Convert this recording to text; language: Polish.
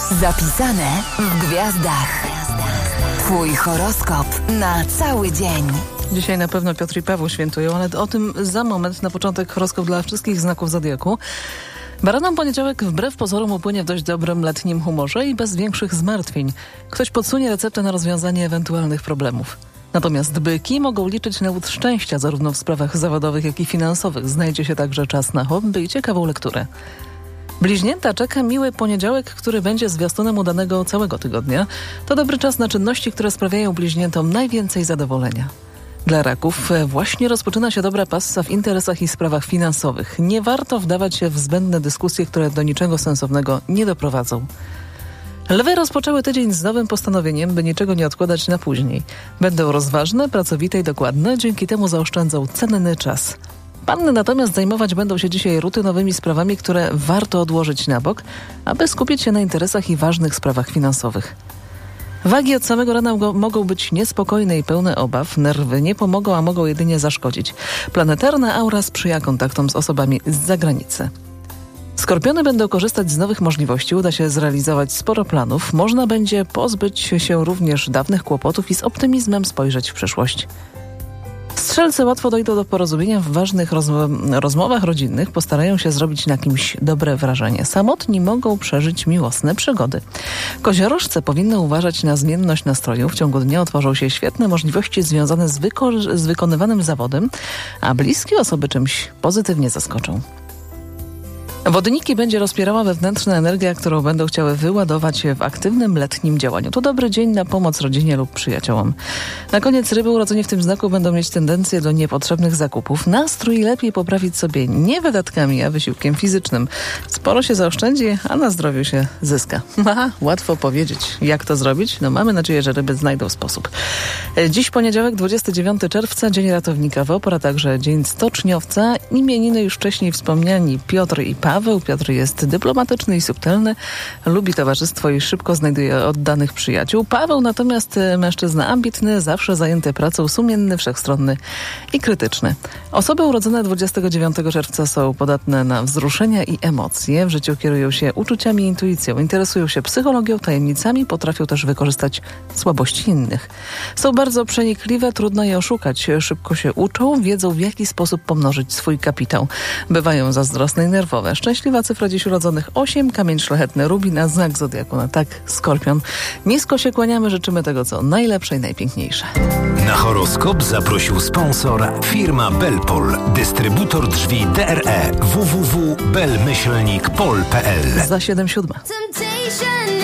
Zapisane w gwiazdach. Twój horoskop na cały dzień. Dzisiaj na pewno Piotr i Paweł świętują, ale o tym za moment. Na początek horoskop dla wszystkich znaków zodiaku. Baranom poniedziałek wbrew pozorom upłynie w dość dobrym letnim humorze i bez większych zmartwień. Ktoś podsunie receptę na rozwiązanie ewentualnych problemów. Natomiast byki mogą liczyć na łód szczęścia zarówno w sprawach zawodowych, jak i finansowych. Znajdzie się także czas na hobby i ciekawą lekturę. Bliźnięta czeka miły poniedziałek, który będzie zwiastunem udanego całego tygodnia. To dobry czas na czynności, które sprawiają bliźniętom najwięcej zadowolenia. Dla raków właśnie rozpoczyna się dobra passa w interesach i sprawach finansowych. Nie warto wdawać się w zbędne dyskusje, które do niczego sensownego nie doprowadzą. Lwy rozpoczęły tydzień z nowym postanowieniem, by niczego nie odkładać na później. Będą rozważne, pracowite i dokładne, dzięki temu zaoszczędzą cenny czas. Panny natomiast zajmować będą się dzisiaj rutynowymi sprawami, które warto odłożyć na bok, aby skupić się na interesach i ważnych sprawach finansowych. Wagi od samego rana mogą być niespokojne i pełne obaw. Nerwy nie pomogą, a mogą jedynie zaszkodzić. Planetarna aura sprzyja kontaktom z osobami z zagranicy. Skorpiony będą korzystać z nowych możliwości. Uda się zrealizować sporo planów. Można będzie pozbyć się również dawnych kłopotów i z optymizmem spojrzeć w przyszłość. Strzelcy łatwo dojdą do porozumienia w ważnych rozmowach rodzinnych, postarają się zrobić na kimś dobre wrażenie. Samotni mogą przeżyć miłosne przygody. Koziorożce powinny uważać na zmienność nastroju. W ciągu dnia otworzą się świetne możliwości związane z wykonywanym zawodem, a bliskie osoby czymś pozytywnie zaskoczą. Wodniki będzie rozpierała wewnętrzna energia, którą będą chciały wyładować w aktywnym letnim działaniu. To dobry dzień na pomoc rodzinie lub przyjaciołom. Na koniec ryby urodzeni w tym znaku będą mieć tendencję do niepotrzebnych zakupów. Nastrój lepiej poprawić sobie nie wydatkami, a wysiłkiem fizycznym. Sporo się zaoszczędzi, a na zdrowiu się zyska. Łatwo powiedzieć. Jak to zrobić? Mamy nadzieję, że ryby znajdą sposób. Dziś poniedziałek, 29 czerwca, Dzień Ratownika WOPR, a także Dzień Stoczniowca. Imieniny już wcześniej wspomniani Piotr i Paweł. Piotr jest dyplomatyczny i subtelny, lubi towarzystwo i szybko znajduje oddanych przyjaciół. Paweł natomiast mężczyzna ambitny, zawsze zajęty pracą, sumienny, wszechstronny i krytyczny. Osoby urodzone 29 czerwca są podatne na wzruszenia i emocje. W życiu kierują się uczuciami i intuicją. Interesują się psychologią, tajemnicami, potrafią też wykorzystać słabości innych. Są bardzo przenikliwe, trudno je oszukać. Szybko się uczą, wiedzą w jaki sposób pomnożyć swój kapitał. Bywają zazdrosne i nerwowe. Szczęśliwa cyfra dziś urodzonych 8, kamień szlachetny rubin, a znak zodiaku na tak Skorpion. Nisko się kłaniamy, życzymy tego co najlepsze i najpiękniejsze. Na horoskop zaprosił sponsor firma Belpol, dystrybutor drzwi DRE www.bel-pol.pl. Za 7:07.